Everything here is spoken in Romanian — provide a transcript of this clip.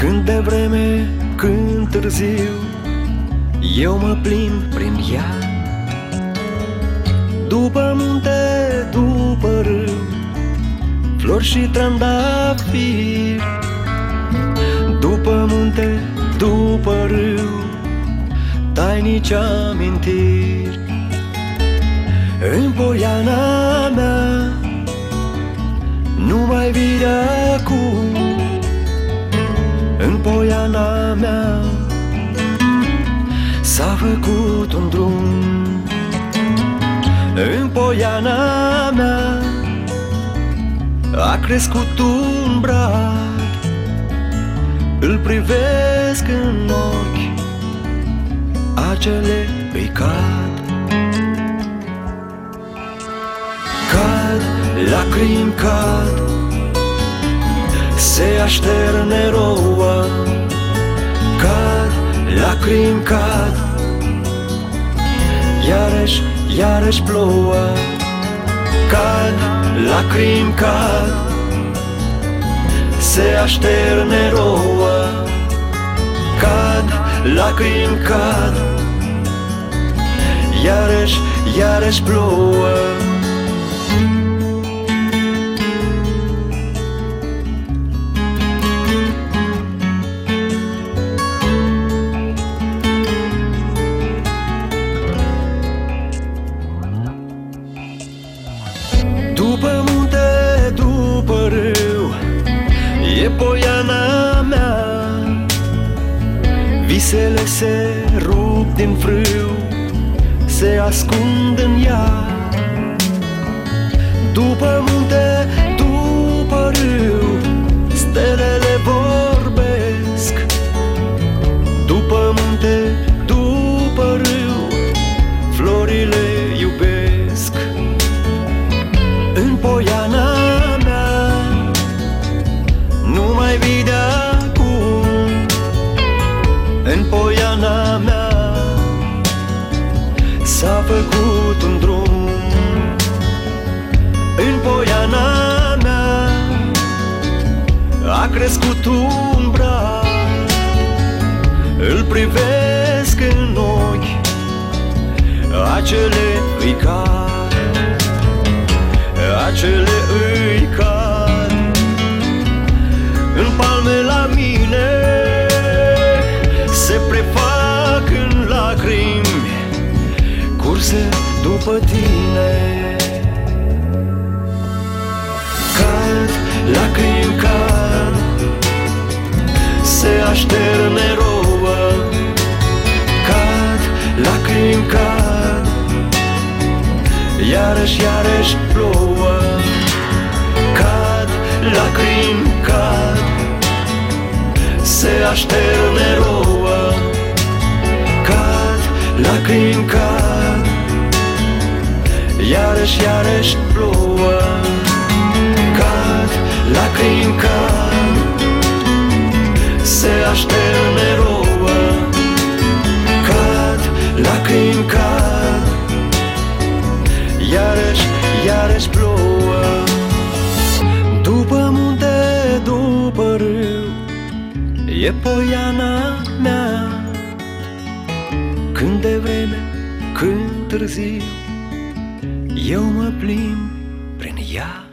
Când de vreme, când târziu, eu mă plimb prin ea. După munte, după râu, flori și trandafiri. După munte, după râu, tainici amintiri. În poiana mea nu mai vii de acum. În poiana mea s-a făcut un drum. În poiana mea a crescut un brad. Îl privesc în ochi, acele îi cad. Cad, lacrimi cad, se așterne roa. Cad, lacrimi cad, iarăși, iarăși plouă. Cad, lacrimi cad, se așterne roa. Cad, lacrimi cad, iarăși, iarăși plouă. După munte, după râu, e poiana mea. Visele se rup din frâu, se ascund în ea. După munte, după râu, stelele vorbesc. După munte, după râu, florile iubesc. În poiana mea nu mai vii de acum. În poiana mea s-a făcut un drum. În poiana mea a crescut un brad. Îl privesc în ochi, acele îi cad. Acele îi cad în palme la mine, se prefac în lacrimi curse după tine. Cad, lacrimi cad, se așterne roa. Cad, lacrimi cad, iarăși, iarăși plouă. Cad, lacrimi cad, se așterne roa. Cad, lacrimi cad, iarăși, iarăși plouă. Cad, lacrimi cad, se așterne roa. Cad, lacrimi cad, iarăși, iarăși plouă. După munte, după râu, e poiana mea. Când de vreme, când târziu, eu mă plimb prin ea.